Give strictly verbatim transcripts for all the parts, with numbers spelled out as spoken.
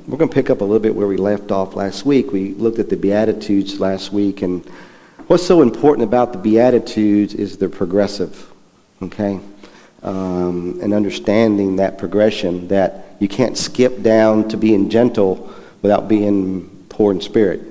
we're going to pick up a little bit where we left off last week. We looked at the Beatitudes last week, and what's so important about the Beatitudes is they're progressive, okay? Um, and understanding that progression, that you can't skip down to being gentle without being poor in spirit.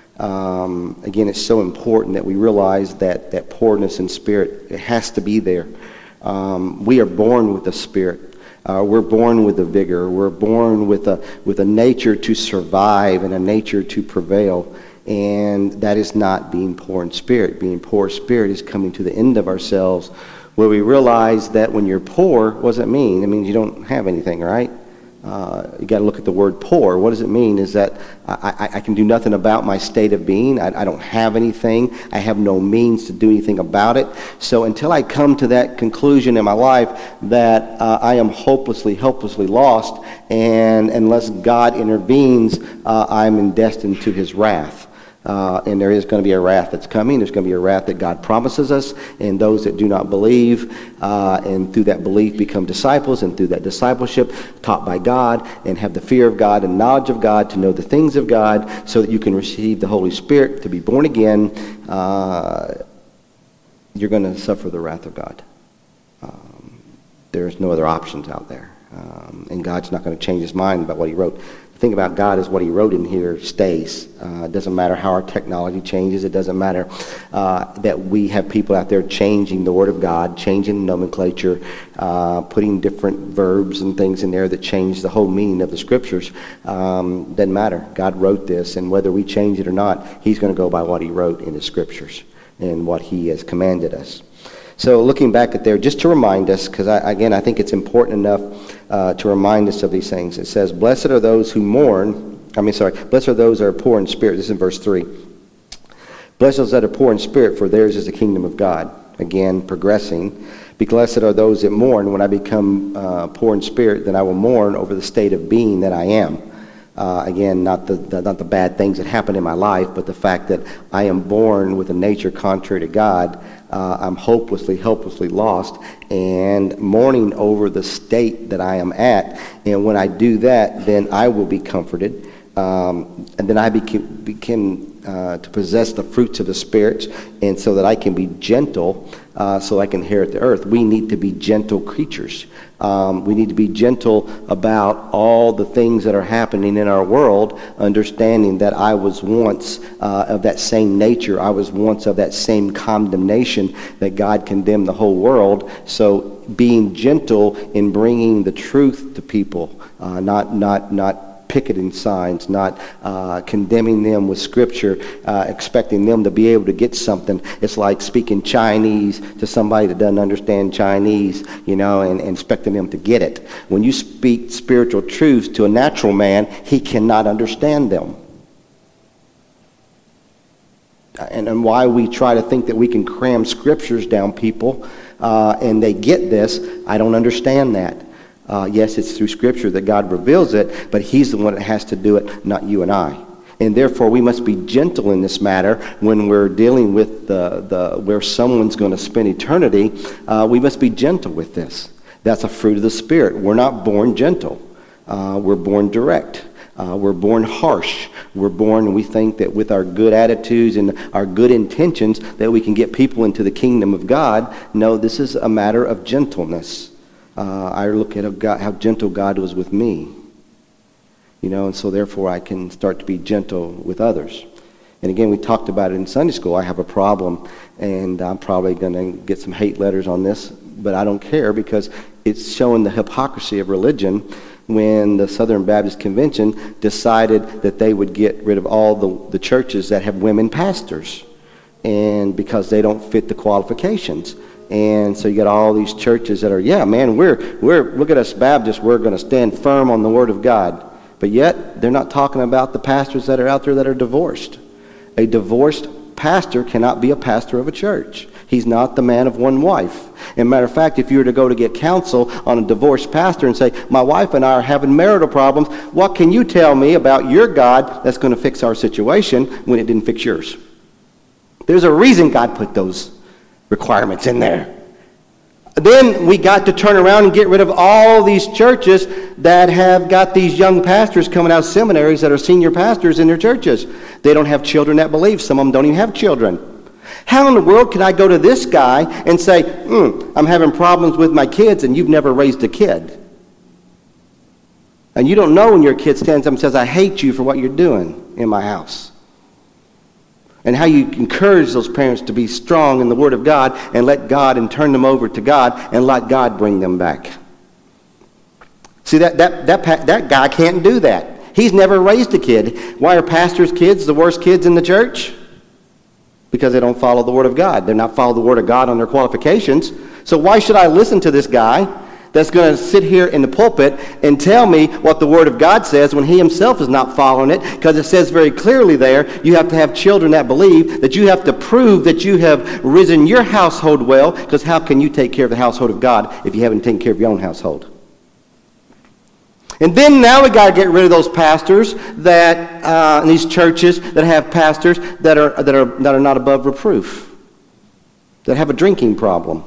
Um, again, it's so important that we realize that that poorness in spirit, it has to be there. Um, we are born with a spirit. Uh, we're born with a vigor. We're born with a with a nature to survive and a nature to prevail. And that is not being poor in spirit. Being poor in spirit is coming to the end of ourselves, where we realize that when you're poor, what does it mean? It means you don't have anything, right? Uh, you got to look at the word poor. What does it mean? Is that I, I, I can do nothing about my state of being. I, I don't have anything. I have no means to do anything about it. So until I come to that conclusion in my life that uh, I am hopelessly, helplessly lost, and unless God intervenes, uh, I'm destined to his wrath. Uh, and there is going to be a wrath that's coming. There's going to be a wrath that God promises us, and those that do not believe, uh, and through that belief become disciples, and through that discipleship taught by God, and have the fear of God and knowledge of God, to know the things of God, so that you can receive the Holy Spirit, to be born again, uh, you're going to suffer the wrath of God. Um, there's no other options out there. Um, and God's not going to change his mind about what he wrote. The thing about God is what he wrote in here stays. Uh, it doesn't matter how our technology changes. It doesn't matter uh, that we have people out there changing the Word of God, changing nomenclature, uh, putting different verbs and things in there that change the whole meaning of the Scriptures. Um, doesn't matter. God wrote this, and whether we change it or not, he's going to go by what he wrote in the Scriptures and what he has commanded us. So looking back at there, just to remind us, because I, again, I think it's important enough uh, to remind us of these things. It says, blessed are those who mourn, I mean, sorry, blessed are those that are poor in spirit. This is in verse three. Blessed are those that are poor in spirit, for theirs is the kingdom of God. Again, progressing. Be blessed are those that mourn. When I become uh, poor in spirit, then I will mourn over the state of being that I am. Uh, again, not the, the not the bad things that happen in my life, but the fact that I am born with a nature contrary to God. Uh, I'm hopelessly, helplessly lost, and mourning over the state that I am at. And when I do that, then I will be comforted, um, and then I begin, begin uh, to possess the fruits of the Spirit, and so that I can be gentle, uh, so I can inherit the earth. We need to be gentle creatures. Um, we need to be gentle about all the things that are happening in our world, understanding that I was once uh, of that same nature. I was once of that same condemnation that God condemned the whole world. So being gentle in bringing the truth to people, uh, not not not picketing signs, not uh, condemning them with Scripture, uh, expecting them to be able to get something. It's like speaking Chinese to somebody that doesn't understand Chinese, you know, and, and expecting them to get it. When you speak spiritual truths to a natural man, he cannot understand them. And, and why we try to think that we can cram Scriptures down people, uh, and they get this, I don't understand that. Uh, yes, it's through Scripture that God reveals it, but he's the one that has to do it, not you and I. And therefore, we must be gentle in this matter when we're dealing with the, the where someone's going to spend eternity. Uh, we must be gentle with this. That's a fruit of the Spirit. We're not born gentle. Uh, we're born direct. Uh, we're born harsh. We're born, and we think that with our good attitudes and our good intentions that we can get people into the kingdom of God. No, this is a matter of gentleness. Uh, I look at how, God, how gentle God was with me, you know, and so therefore I can start to be gentle with others. And again, we talked about it in Sunday school. I have a problem, and I'm probably going to get some hate letters on this, but I don't care, because it's showing the hypocrisy of religion when the Southern Baptist Convention decided that they would get rid of all the, the churches that have women pastors, and because they don't fit the qualifications. And so you got all these churches that are, yeah, man, we're, we're look at us Baptists, we're going to stand firm on the Word of God. But yet, they're not talking about the pastors that are out there that are divorced. A divorced pastor cannot be a pastor of a church. He's not the man of one wife. And matter of fact, if you were to go to get counsel on a divorced pastor and say, my wife and I are having marital problems, what can you tell me about your God that's going to fix our situation when it didn't fix yours? There's a reason God put those requirements in there. Then we got to turn around and get rid of all these churches that have got these young pastors coming out of seminaries that are senior pastors in their churches. They don't have children that believe. Some of them don't even have children. How in the world can I go to this guy and say, mm, I'm having problems with my kids, and you've never raised a kid? And you don't know when your kid stands up and says, I hate you for what you're doing in my house. And how you encourage those parents to be strong in the Word of God and let God and turn them over to God and let God bring them back. See, that, that, that, that guy can't do that. He's never raised a kid. Why are pastors' kids the worst kids in the church? Because they don't follow the Word of God. They're not following the Word of God on their qualifications. So why should I listen to this guy that's going to sit here in the pulpit and tell me what the Word of God says when he himself is not following it? Because it says very clearly there, you have to have children that believe, that you have to prove that you have risen your household well, because how can you take care of the household of God if you haven't taken care of your own household? And then now we got to get rid of those pastors that, uh, in these churches that have pastors that are, that are, that are not above reproof, that have a drinking problem.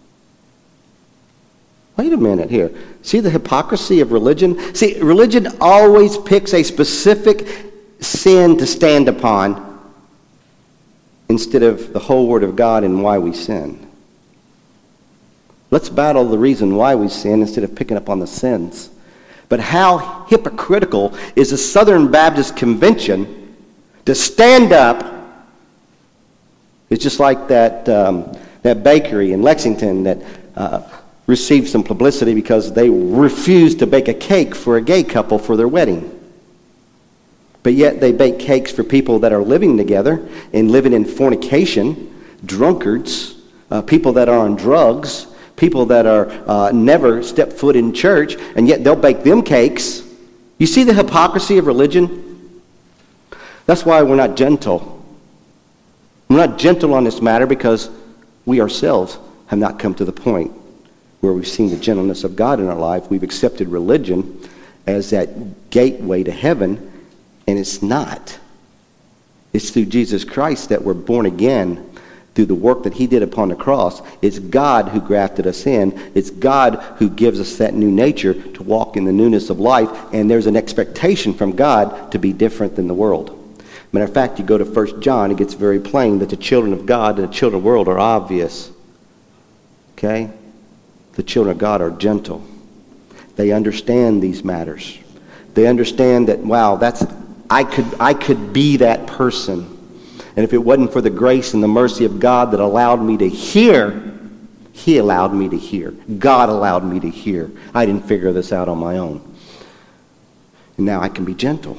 Wait a minute here. See the hypocrisy of religion? See, religion always picks a specific sin to stand upon instead of the whole Word of God and why we sin. Let's battle the reason why we sin instead of picking up on the sins. But how hypocritical is the Southern Baptist Convention to stand up? It's just like that, um, that bakery in Lexington that... Uh, received some publicity because they refused to bake a cake for a gay couple for their wedding. But yet they bake cakes for people that are living together and living in fornication, drunkards, uh, people that are on drugs, people that are uh, never step foot in church, and yet they'll bake them cakes. You see the hypocrisy of religion? That's why we're not gentle. We're not gentle on this matter because we ourselves have not come to the point where we've seen the gentleness of God in our life. We've accepted religion as that gateway to heaven, and it's not. It's through Jesus Christ that we're born again, through the work that he did upon the cross. It's God who grafted us in. It's God who gives us that new nature to walk in the newness of life, and there's an expectation from God to be different than the world. Matter of fact, you go to First John, it gets very plain that the children of God and the children of the world are obvious. Okay? The children of God are gentle. They understand these matters. They understand that, wow, that's I could I could be that person. And if it wasn't for the grace and the mercy of God that allowed me to hear, he allowed me to hear. God allowed me to hear. I didn't figure this out on my own. And now I can be gentle.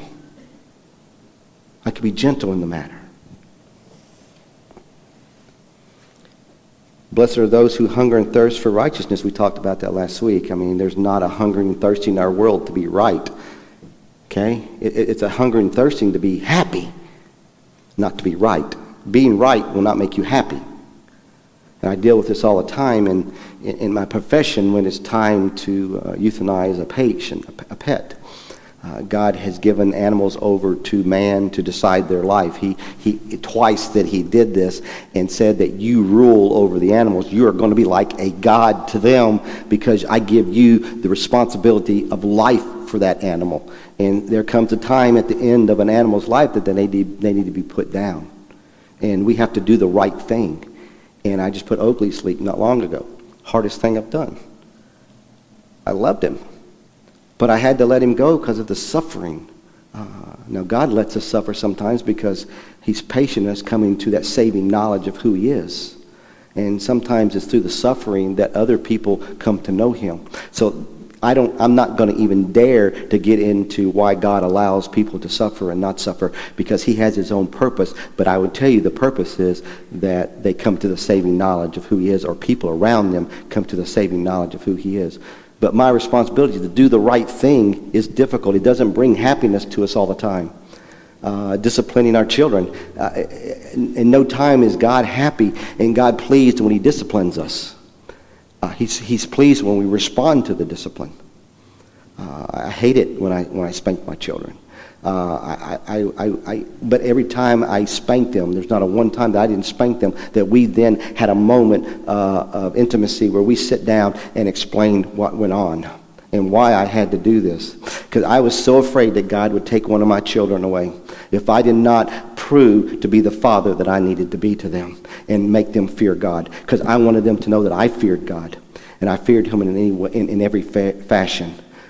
I can be gentle in the matter. Blessed are those who hunger and thirst for righteousness. We talked about that last week. I mean, there's not a hungering and thirsting in our world to be right. Okay? It, it's a hunger and thirsting to be happy, not to be right. Being right will not make you happy. And I deal with this all the time in, in, in my profession when it's time to uh, euthanize a patient, a, a pet. Uh, God has given animals over to man to decide their life. He, he twice that he did this and said that you rule over the animals. You are going to be like a god to them because I give you the responsibility of life for that animal. And there comes a time at the end of an animal's life that they need, they need to be put down. And we have to do the right thing. And I just put Oakley to sleep not long ago. Hardest thing I've done. I loved him. But I had to let him go because of the suffering. Uh, now, God lets us suffer sometimes because he's patient us coming to that saving knowledge of who he is. And sometimes it's through the suffering that other people come to know him. So I don't, I'm not going to even dare to get into why God allows people to suffer and not suffer because he has his own purpose. But I would tell you the purpose is that they come to the saving knowledge of who he is, or people around them come to the saving knowledge of who he is. But my responsibility to do the right thing is difficult. It doesn't bring happiness to us all the time. Uh, disciplining our children. Uh, in, in no time is God happy and God pleased when he disciplines us. Uh, he's, he's pleased when we respond to the discipline. Uh, I hate it when I, when I spank my children. Uh, I, I, I, I, but every time I spanked them, there's not a one time that I didn't spank them, that we then had a moment uh, of intimacy where we sit down and explained what went on and why I had to do this. Because I was so afraid that God would take one of my children away if I did not prove to be the father that I needed to be to them and make them fear God. Because I wanted them to know that I feared God, and I feared him in, any way, in, in every fa- fashion.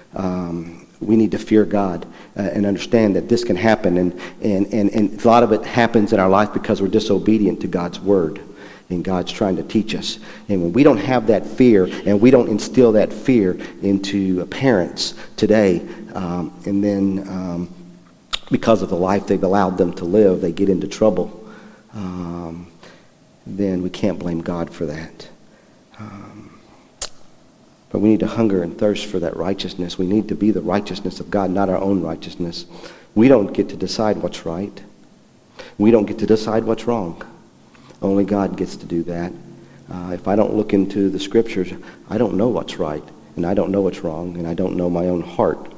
Um, we need to fear God uh, and understand that this can happen. And, and, and, and a lot of it happens in our life because we're disobedient to God's word. And God's trying to teach us. And when we don't have that fear, and we don't instill that fear into parents today, um, and then um, because of the life they've allowed them to live, they get into trouble, um, then we can't blame God for that. Um, but we need to hunger and thirst for that righteousness. We need to be the righteousness of God, not our own righteousness. We don't get to decide what's right. We don't get to decide what's wrong. Only God gets to do that. Uh, if I don't look into the scriptures, I don't know what's right, and I don't know what's wrong, and I don't know my own heart.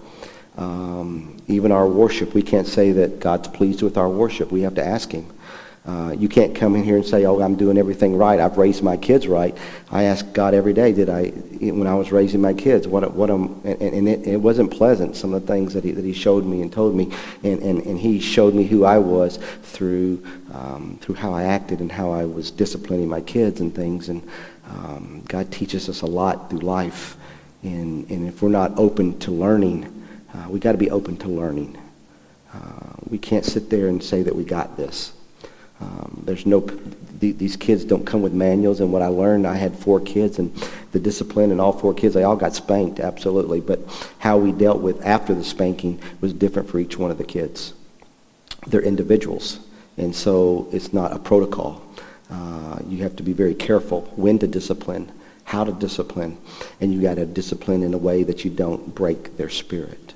Um, even our worship, we can't say that God's pleased with our worship. We have to ask him. Uh, you can't come in here and say, oh, I'm doing everything right. I've raised my kids right. I ask God every day, did I, when I was raising my kids, what, what am, and, and it, it wasn't pleasant, some of the things that he, that he showed me and told me, and, and, and he showed me who I was through, um, through how I acted and how I was disciplining my kids and things. And um, God teaches us a lot through life. And, and if we're not open to learning, uh, we got to be open to learning. Uh, we can't sit there and say that we got this. Um, there's no, th- these kids don't come with manuals, and what I learned, I had four kids, and the discipline in all four kids, they all got spanked, absolutely, but how we dealt with after the spanking was different for each one of the kids. They're individuals, and so it's not a protocol. Uh, you have to be very careful when to discipline, how to discipline, and you got to discipline in a way that you don't break their spirit.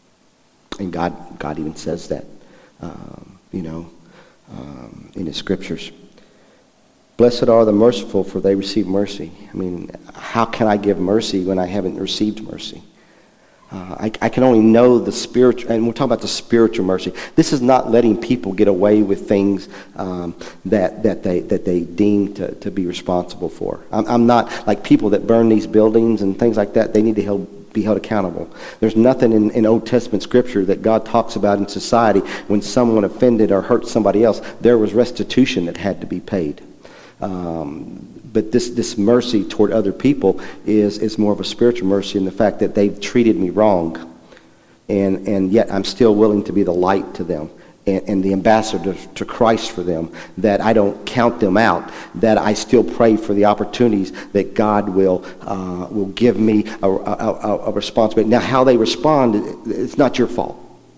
And God, God even says that, um, you know, Um, in the scriptures. Blessed are the merciful, for they receive mercy. I mean, how can I give mercy when I haven't received mercy? Uh, I, I can only know the spiritual, and we're talking about the spiritual mercy. This is not letting people get away with things um, that that they that they deem to, to be responsible for. I'm, I'm not like people that burn these buildings and things like that. They need to help be held accountable. There's nothing in, in Old Testament scripture that God talks about in society when someone offended or hurt somebody else. There was restitution that had to be paid. Um, but this, this mercy toward other people is, is more of a spiritual mercy in the fact that they've treated me wrong. And, and yet I'm still willing to be the light to them. And, and the ambassador to Christ for them, that I don't count them out, that I still pray for the opportunities that God will uh, will give me a, a, a responsibility. Now, how they respond, it's not your fault.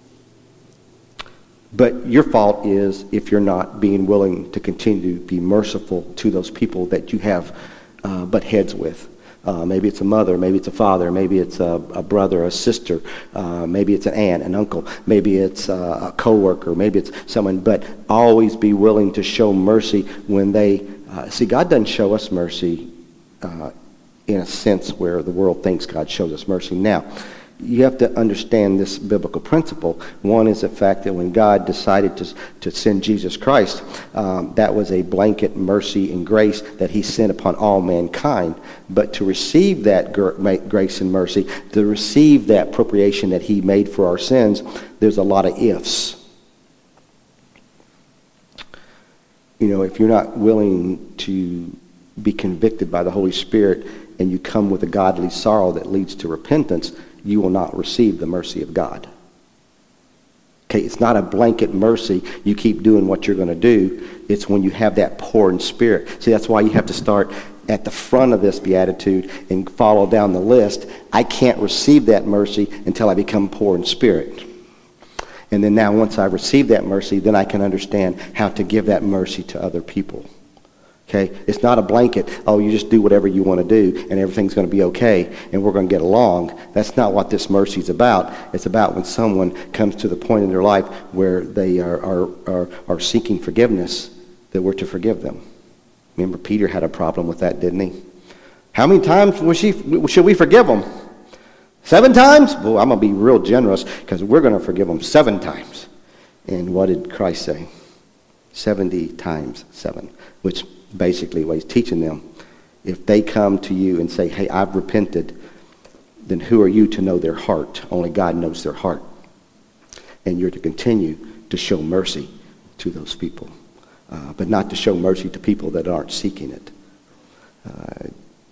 But your fault is if you're not being willing to continue to be merciful to those people that you have uh, butt heads with. Uh, maybe it's a mother, maybe it's a father, maybe it's a, a brother, a sister, uh, maybe it's an aunt, an uncle, maybe it's a, a coworker, maybe it's someone. But always be willing to show mercy when they uh, see. God doesn't show us mercy uh, in a sense where the world thinks God shows us mercy. Now, you have to understand this biblical principle. One is the fact that when God decided to, to send Jesus Christ, um, that was a blanket mercy and grace that he sent upon all mankind. But to receive that gr- grace and mercy, to receive that appropriation that he made for our sins, there's a lot of ifs. You know, if you're not willing to be convicted by the Holy Spirit and you come with a godly sorrow that leads to repentance, you will not receive the mercy of God. Okay, it's not a blanket mercy. You keep doing what you're going to do. It's when you have that poor in spirit. See, that's why you have to start at the front of this beatitude and follow down the list. I can't receive that mercy until I become poor in spirit. And then now once I receive that mercy, then I can understand how to give that mercy to other people. Okay, it's not a blanket, oh, you just do whatever you want to do and everything's going to be okay and we're going to get along. That's not what this mercy is about. It's about when someone comes to the point in their life where they are, are, are, are seeking forgiveness, that we're to forgive them. Remember, Peter had a problem with that, didn't he? How many times was she, should we forgive them? Seven times? Well, I'm going to be real generous because we're going to forgive them seven times. And what did Christ say? seventy times seven, which basically what he's teaching them. If they come to you and say, hey, I've repented, then who are you to know their heart? Only God knows their heart. And you're to continue to show mercy to those people, uh, but not to show mercy to people that aren't seeking it. Uh,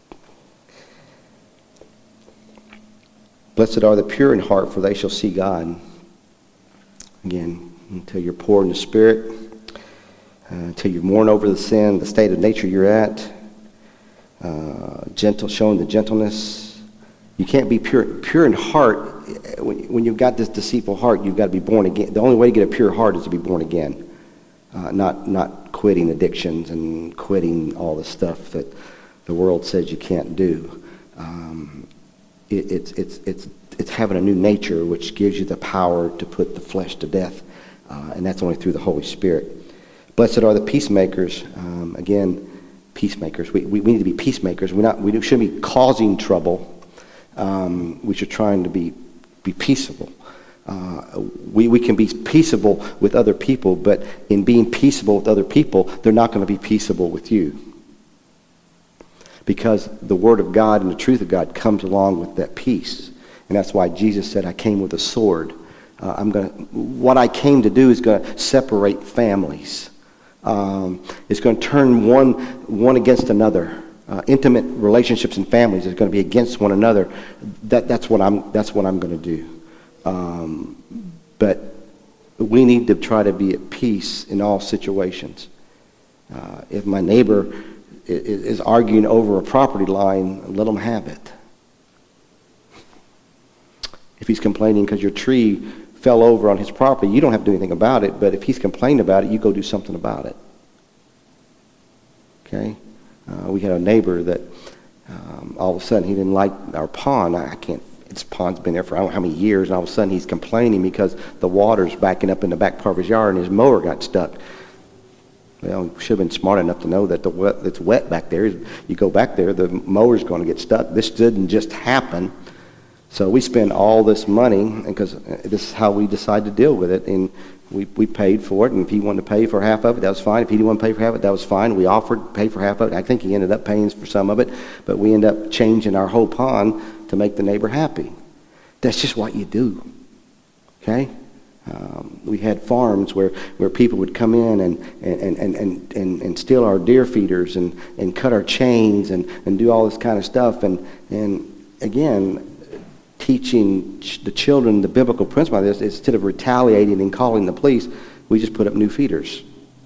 Blessed are the pure in heart, for they shall see God. Again, until you're poor in the spirit, uh, until you mourn over the sin, the state of nature you're at, uh, gentle, showing the gentleness. You can't be pure pure in heart. When, when you've got this deceitful heart, you've got to be born again. The only way to get a pure heart is to be born again, uh, not not quitting addictions and quitting all the stuff that the world says you can't do. Um, it, it's it's it's it's having a new nature, which gives you the power to put the flesh to death, uh, and that's only through the Holy Spirit. Blessed are the peacemakers. Um, again, peacemakers. We, we we need to be peacemakers. We're not. We shouldn't be causing trouble. Um, we should trying to be be peaceable. Uh, we we can be peaceable with other people, but in being peaceable with other people, they're not going to be peaceable with you, because the Word of God and the truth of God comes along with that peace, and that's why Jesus said, "I came with a sword." Uh, I'm going. What I came to do is going to separate families. Um, it's going to turn one one against another. Uh, intimate relationships and families is going to be against one another. That that's what I'm that's what I'm going to do. Um, but we need to try to be at peace in all situations. Uh, if my neighbor is, is arguing over a property line, let him have it. If he's complaining because your tree fell over on his property, you don't have to do anything about it. But if he's complaining about it, you go do something about it. Okay. Uh, we had a neighbor that um, all of a sudden he didn't like our pond. I, I can't, this pond's been there for I don't know how many years, and all of a sudden he's complaining because the water's backing up in the back part of his yard and his mower got stuck. Well, we should have been smart enough to know that the wet, it's wet back there. You go back there, the mower's going to get stuck. This didn't just happen. So we spend all this money, because this is how we decide to deal with it, and we we paid for it, and if he wanted to pay for half of it, that was fine. If he didn't want to pay for half of it, that was fine. We offered to pay for half of it. I think he ended up paying for some of it, but we ended up changing our whole pond to make the neighbor happy. That's just what you do, okay? Um, we had farms where, where people would come in and, and, and, and, and, and steal our deer feeders and, and cut our chains and, and do all this kind of stuff, and, and again, teaching the children the biblical principle of this, instead of retaliating and calling the police, we just put up new feeders.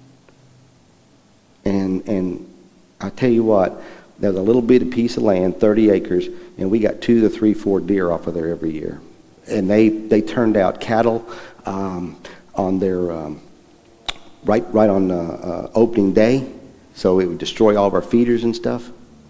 And and I tell you what, there's a little bitty piece of land, thirty acres, and we got two to three, four deer off of there every year. And they, they turned out cattle um, on their um, right right on uh, uh, opening day, so it would destroy all of our feeders and stuff.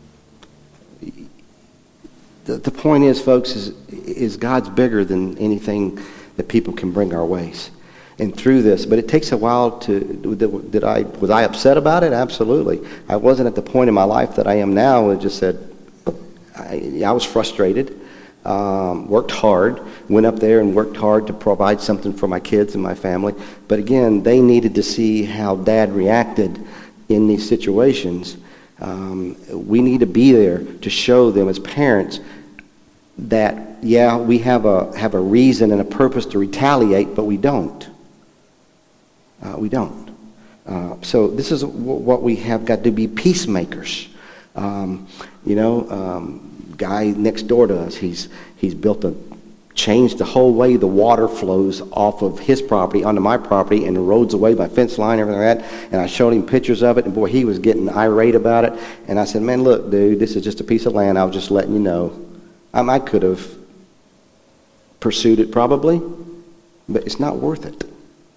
The, the point is, folks, is, is God's bigger than anything that people can bring our ways. And through this, but it takes a while to, did I, was I upset about it? Absolutely. I wasn't at the point in my life that I am now. I just said, I, I was frustrated, um, worked hard, went up there and worked hard to provide something for my kids and my family. But again, they needed to see how Dad reacted in these situations. Um, we need to be there to show them as parents that, yeah, we have a have a reason and a purpose to retaliate, but we don't. Uh, we don't. Uh, so this is w- what we have got to be, peacemakers. Um, you know, um, guy next door to us, he's he's built a, changed the whole way the water flows off of his property onto my property, and the road's away by fence line, everything like that. And I showed him pictures of it, and boy, he was getting irate about it. And I said, man, look, dude, this is just a piece of land. I was just letting you know. Um, I could have pursued it probably, but it's not worth it.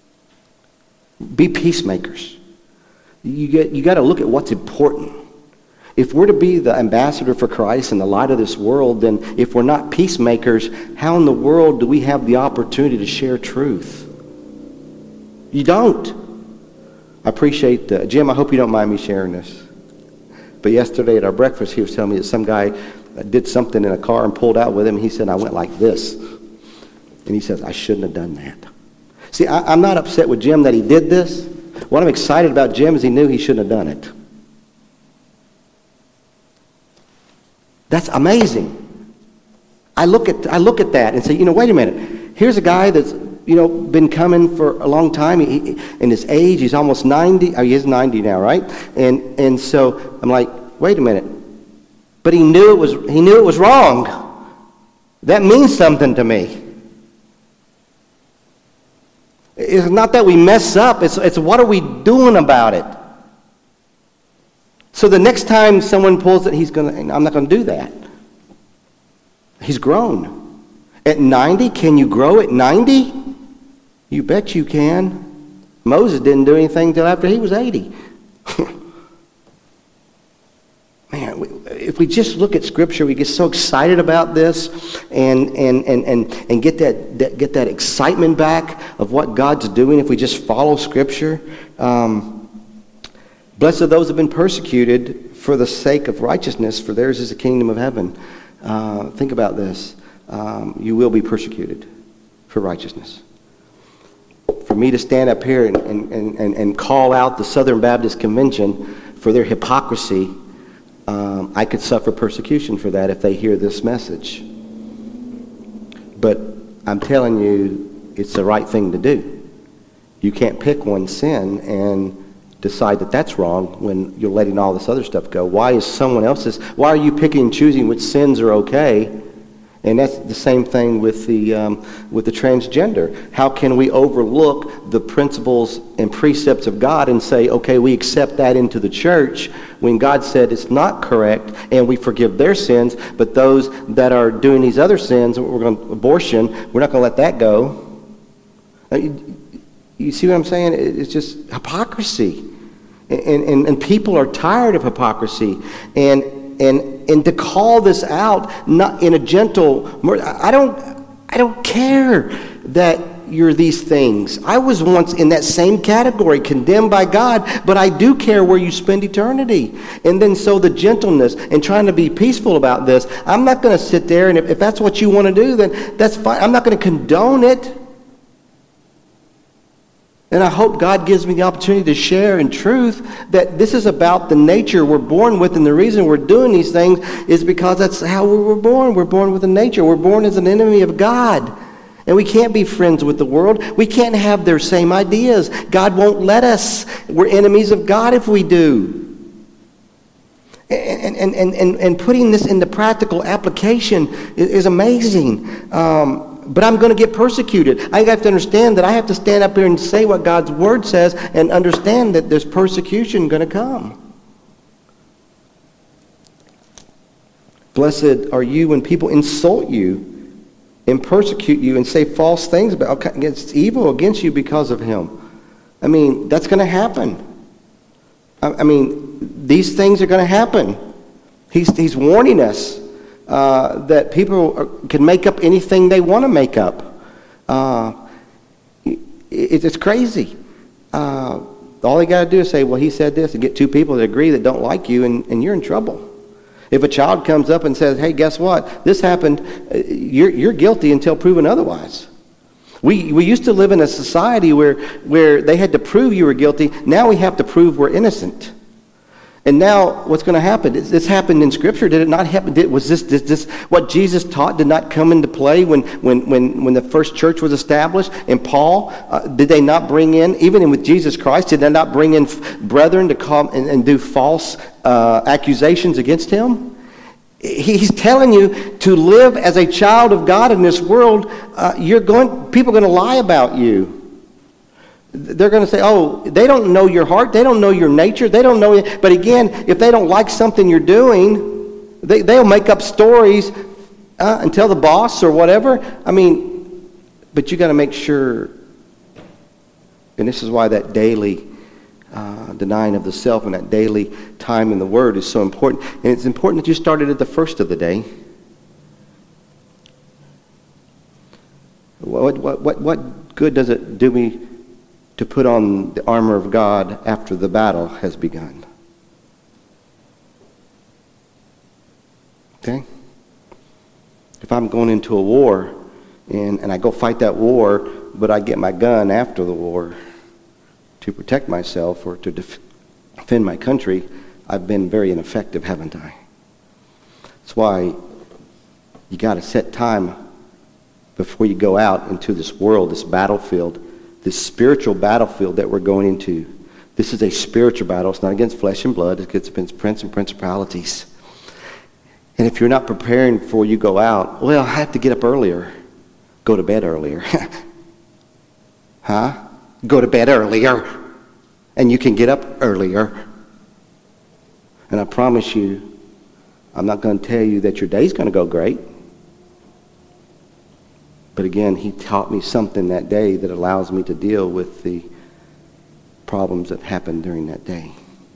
Be peacemakers. You get you got to look at what's important. If we're to be the ambassador for Christ and the light of this world, then if we're not peacemakers, how in the world do we have the opportunity to share truth? You don't. I appreciate, uh, Jim, I hope you don't mind me sharing this. But yesterday at our breakfast, he was telling me that some guy did something in a car and pulled out with him. He said, I went like this. And he says, I shouldn't have done that. See, I, I'm not upset with Jim that he did this. What I'm excited about Jim is he knew he shouldn't have done it. That's amazing. I look at I look at that and say, you know, wait a minute. Here's a guy that's, you know, been coming for a long time. He, in his age, he's almost ninety. Oh, he is ninety now, right? And and so I'm like, wait a minute. But he knew it was he knew it was wrong. That means something to me. It's not that we mess up. It's it's what are we doing about it? So the next time someone pulls it, he's gonna. I'm not gonna do that. He's grown. At ninety, can you grow at ninety? You bet you can. Moses didn't do anything until after he was eighty. Man, if we just look at Scripture, we get so excited about this and and and and, and get that, that get that excitement back of what God's doing if we just follow Scripture. Um, Blessed are those who have been persecuted for the sake of righteousness, for theirs is the kingdom of heaven. Uh, think about this. Um, you will be persecuted for righteousness. For me to stand up here and, and, and, and call out the Southern Baptist Convention for their hypocrisy, um, I could suffer persecution for that if they hear this message. But I'm telling you, it's the right thing to do. You can't pick one sin and decide that that's wrong when you're letting all this other stuff go. Why is someone else's, why are you picking and choosing which sins are okay? And that's the same thing with the um, with the transgender. How can we overlook the principles and precepts of God and say, okay, we accept that into the church when God said it's not correct and we forgive their sins, but those that are doing these other sins, we're going to, abortion, we're not going to let that go. You see what I'm saying? It's just hypocrisy. And, and, and people are tired of hypocrisy. And and and to call this out not in a gentle, I don't I don't care that you're these things. I was once in that same category, condemned by God, but I do care where you spend eternity. And then so the gentleness and trying to be peaceful about this, I'm not going to sit there and if, if that's what you want to do, then that's fine. I'm not going to condone it. And I hope God gives me the opportunity to share in truth that this is about the nature we're born with, and the reason we're doing these things is because that's how we were born. We're born with a nature. We're born as an enemy of God. And we can't be friends with the world. We can't have their same ideas. God won't let us. We're enemies of God if we do. And, and, and, and, and putting this into practical application is, is amazing. Um, But I'm going to get persecuted. I have to understand that I have to stand up here and say what God's Word says and understand that there's persecution going to come. Blessed are you when people insult you and persecute you and say false things about against evil against you because of him. I mean, that's going to happen. I, I mean, these things are going to happen. He's, he's warning us. Uh, that people are, can make up anything they want to make up. Uh, it, it's crazy. Uh, all they got to do is say, well, he said this, and get two people that agree that don't like you, and, and you're in trouble. If a child comes up and says, hey, guess what? This happened. You're, you're guilty until proven otherwise. We, we used to live in a society where, where they had to prove you were guilty. Now we have to prove we're innocent. And now, what's going to happen? This happened in Scripture. Did it not happen? Did, was this, this this what Jesus taught did not come into play when when when, when the first church was established? And Paul, uh, did they not bring in, even in with Jesus Christ, did they not bring in f- brethren to come and, and do false uh, accusations against him? He's telling you to live as a child of God in this world. Uh, you're going. People are going to lie about you. They're going to say, oh, they don't know your heart. They don't know your nature. They don't know it. But again, if they don't like something you're doing, they, they'll make up stories uh, and tell the boss or whatever. I mean, but you got to make sure, and this is why that daily uh, denying of the self and that daily time in the Word is so important. And it's important that you started at the first of the day. What, what, what, what good does it do me to put on the armor of God after the battle has begun? Okay? If I'm going into a war and, and I go fight that war, but I get my gun after the war to protect myself or to def- defend my country, I've been very ineffective, haven't I? That's why you got to set time before you go out into this world, this battlefield, this spiritual battlefield that we're going into. This is a spiritual battle. It's not against flesh and blood. It's against prince and principalities. And if you're not preparing before you go out, well, I have to get up earlier. Go to bed earlier. Huh? Go to bed earlier. And you can get up earlier. And I promise you, I'm not going to tell you that your day's going to go great. But again, he taught me something that day that allows me to deal with the problems that happened during that day.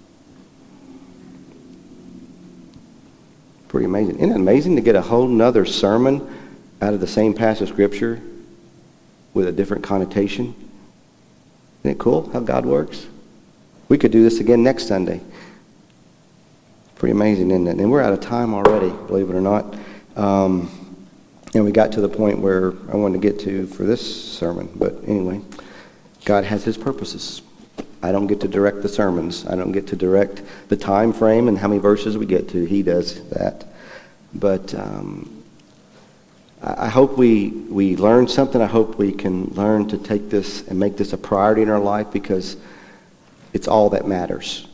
Pretty amazing. Isn't it amazing to get a whole nother sermon out of the same passage of Scripture with a different connotation? Isn't it cool how God works? We could do this again next Sunday. Pretty amazing, isn't it? And we're out of time already, believe it or not. Um, and we got to the point where I wanted to get to for this sermon. But anyway, God has his purposes. I don't get to direct the sermons. I don't get to direct the time frame and how many verses we get to. He does that. But um, I hope we, we learn something. I hope we can learn to take this and make this a priority in our life, because it's all that matters.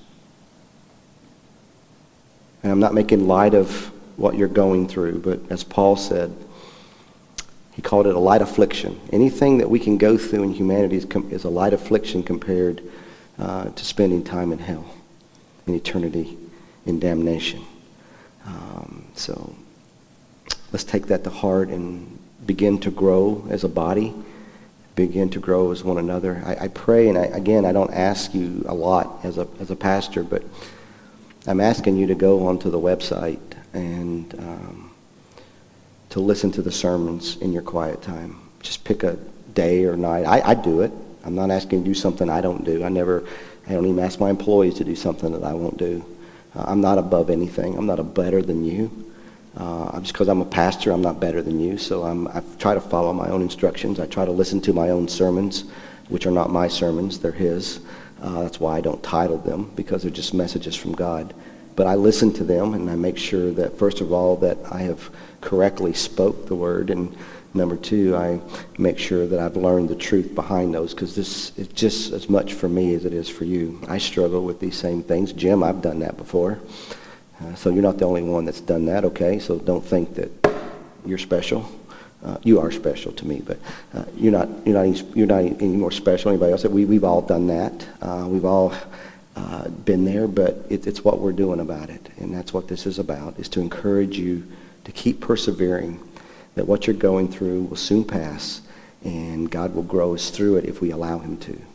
And I'm not making light of what you're going through, but as Paul said, he called it a light affliction. Anything that we can go through in humanity is, com- is a light affliction compared uh, to spending time in hell, in eternity, in damnation. Um, so let's take that to heart and begin to grow as a body, begin to grow as one another. I, I pray, and I, again, I don't ask you a lot as a as a pastor, but I'm asking you to go onto the website and um, to listen to the sermons in your quiet time. Just pick a day or night. I, I do it. I'm not asking you to do something I don't do. I never, I don't even ask my employees to do something that I won't do. Uh, I'm not above anything. I'm not a better than you. Uh, just because I'm a pastor, I'm not better than you. So I'm, I try to follow my own instructions. I try to listen to my own sermons, which are not my sermons. They're his. Uh, that's why I don't title them, because they're just messages from God. But I listen to them, and I make sure that, first of all, that I have correctly spoke the word, and number two, I make sure that I've learned the truth behind those, because this is just as much for me as it is for you. I struggle with these same things. Jim, I've done that before. Uh, so you're not the only one that's done that, okay? So don't think that you're special. Uh, you are special to me, but uh, you're not. You're not. Any, you're not any more special than anybody else. We we've all done that. Uh, we've all uh, been there, but it, it's what we're doing about it, and that's what this is about: is to encourage you to keep persevering. That what you're going through will soon pass, and God will grow us through it if we allow Him to.